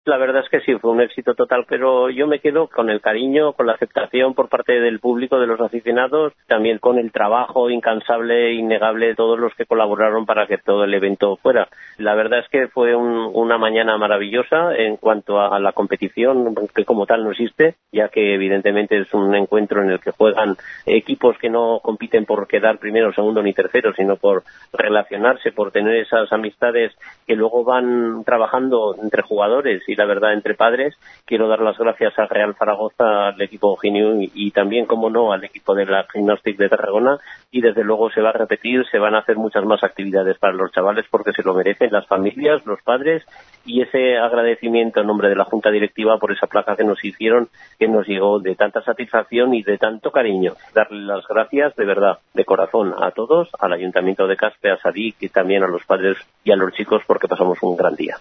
La verdad es que sí, fue un éxito total, pero yo me quedo con el cariño, con la aceptación por parte del público, de los aficionados, también con el trabajo incansable e innegable de todos los que colaboraron para que todo el evento fuera. La verdad es que fue una mañana maravillosa en cuanto a la competición, que como tal no existe, ya que evidentemente es un encuentro en el que juegan equipos que no compiten por quedar primero, segundo ni tercero, sino por relacionarse, por tener esas amistades que luego van trabajando entre jugadores y la verdad entre padres. Quiero dar las gracias al Real Zaragoza, al equipo Giniu y también, como no, al equipo de la Gimnàstic de Tarragona, y desde luego se va a repetir, se van a hacer muchas más actividades para los chavales porque se lo merecen las familias, los padres, y ese agradecimiento en nombre de la Junta Directiva por esa placa que nos hicieron, que nos llegó de tanta satisfacción y de tanto cariño. Darle las gracias de verdad, de corazón, a todos, al Ayuntamiento de Caspe, a Sadik y también a los padres y a los chicos porque pasamos un gran día.